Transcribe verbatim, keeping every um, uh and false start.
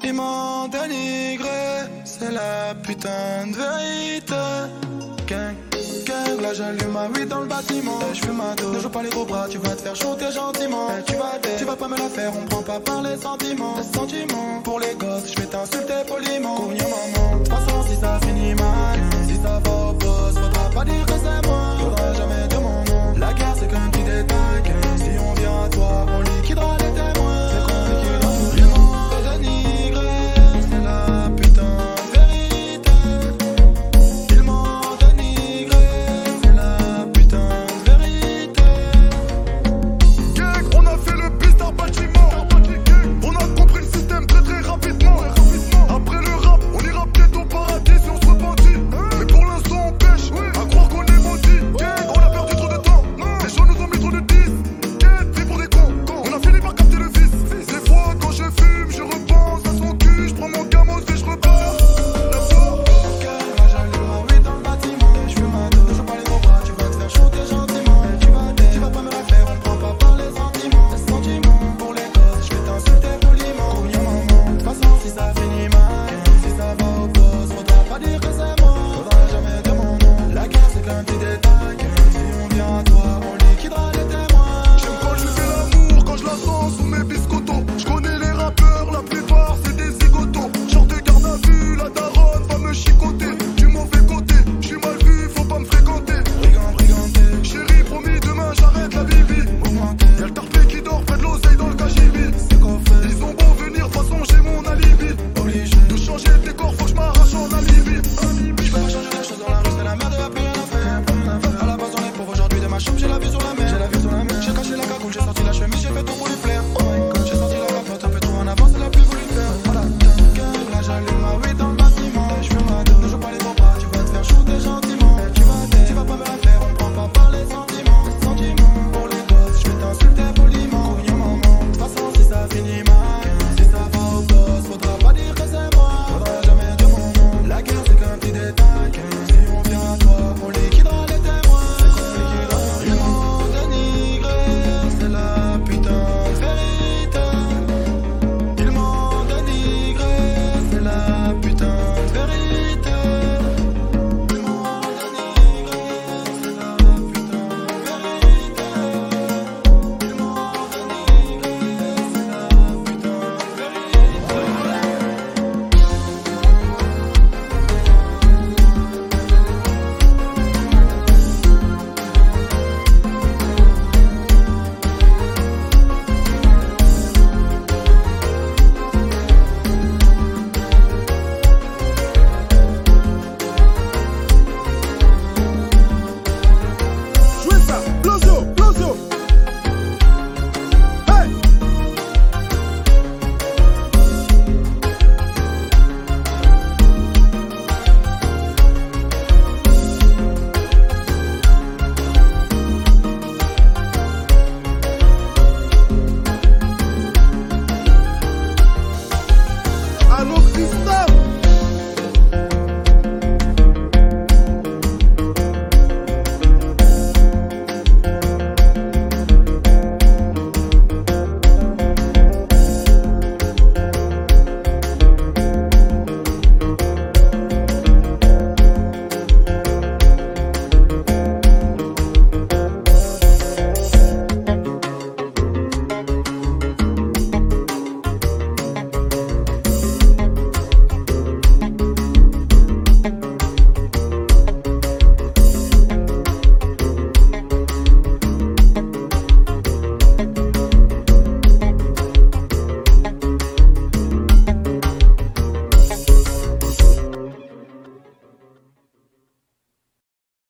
Ils m'ont dénigré, c'est la putain de vérité. Gang, gang, là j'allume ma weed dans le bâtiment. Je fume ma dose, ne joue pas les gros bras, tu vas te faire shooter gentiment. Tu vas dé, tu vas pas me la faire, on prend pas par les sentiments. Les sentiments, pour les gosses, je vais t'insulter poliment. Cognez maman, de toute façon si ça finit mal, si ça va au boss, faudra pas dire que c'est moi. Faudra jamais